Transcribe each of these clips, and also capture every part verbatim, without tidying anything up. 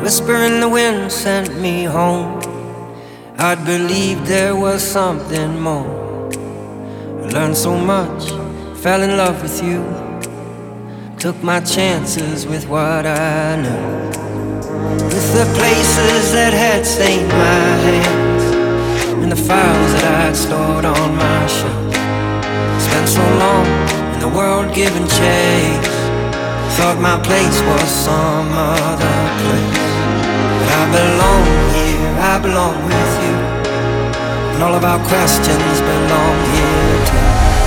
whisper in the wind sent me home. I'd believed there was something more. I learned so much, fell in love with you. Took my chances with what I knew. With the places that had stained my hands, and the files that I'd stored on my shelf. Spent so long in the world giving chase, thought my place was some other place. But I belong here, I belong with you, and all of our questions belong here too.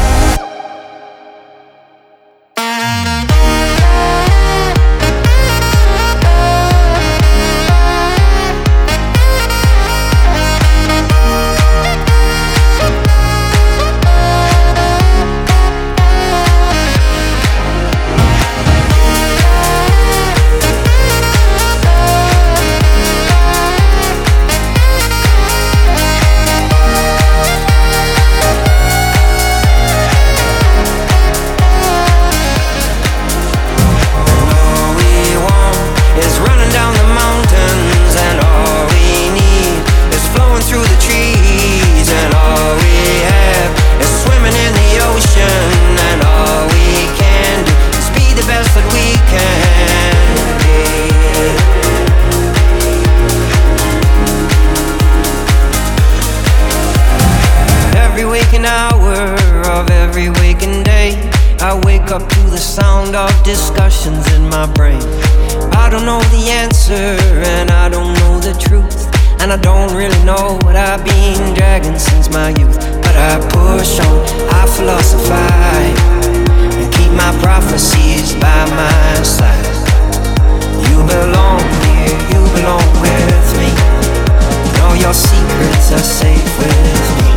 Hour of every waking day, I wake up to the sound of discussions in my brain. I don't know the answer and I don't know the truth, and I don't really know what I've been dragging since my youth. But I push on, I philosophize, and keep my prophecies by my side. You belong here, you belong with me, and all your secrets are safe with me.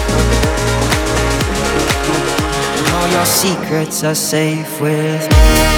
Your secrets are safe with me.